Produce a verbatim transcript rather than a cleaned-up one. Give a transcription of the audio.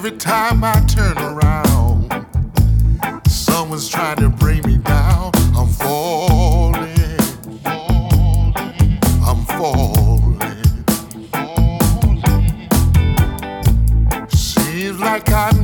Every time I turn around, someone's trying to bring me down. I'm falling, falling, I'm falling, falling. Seems like I